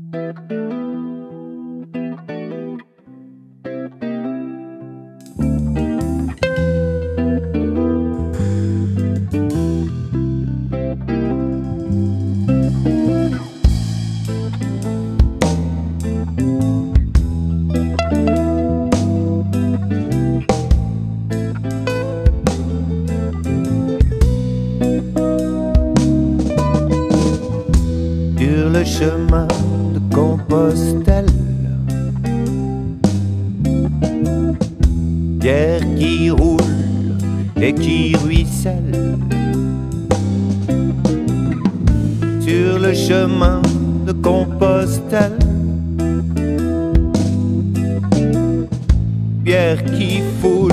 Sur le chemin de Compostelle, pierre qui roule et qui ruisselle. Sur le chemin de Compostelle, pierre qui foule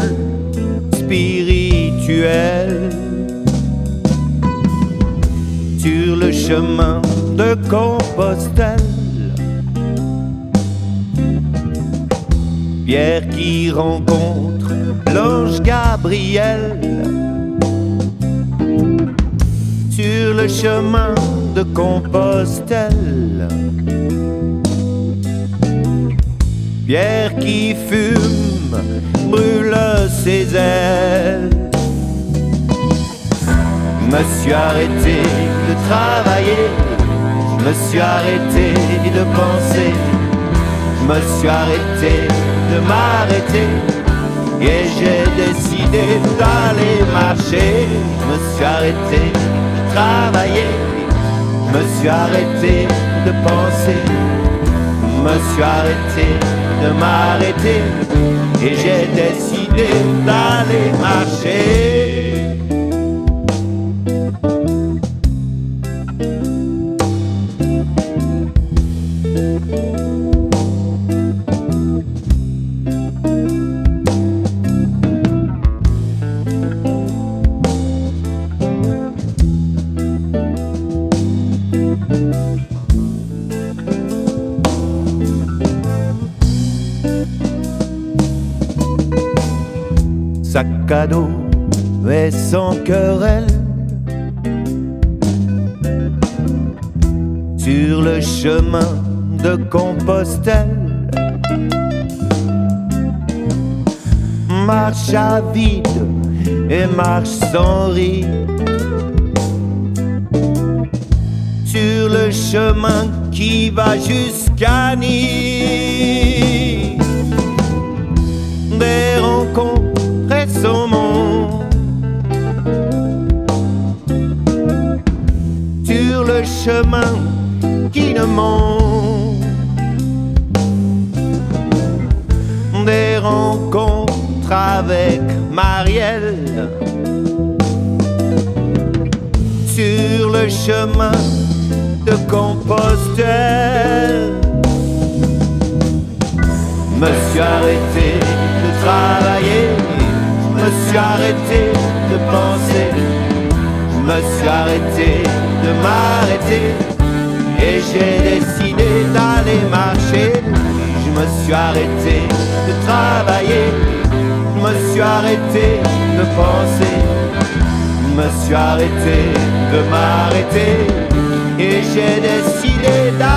spirituelle. Sur le chemin de Compostelle, pierre qui rencontre l'ange Gabriel. Sur le chemin de Compostelle, pierre qui fume, brûle ses ailes. Je me suis arrêté de travailler, je me suis arrêté de penser, je me suis arrêté de m'arrêter et j'ai décidé d'aller marcher. Je me suis arrêté de travailler, je me suis arrêté de penser, je me suis arrêté de m'arrêter et j'ai décidé d'aller marcher. Sac à dos et sans querelle, sur le chemin de Compostelle, marche à vide et marche sans rire. Sur le chemin qui va jusqu'à Nice, des rencontres et saumon. Sur le chemin qui ne monte, des rencontres avec Marielle. Sur le chemin de Compostelle, me suis arrêté de travailler, je me suis arrêté de penser, je me suis arrêté de m'arrêter et j'ai décidé d'aller marcher. Je me suis arrêté de travailler, je me suis arrêté de penser, je me suis arrêté de m'arrêter et j'ai décidé d'aller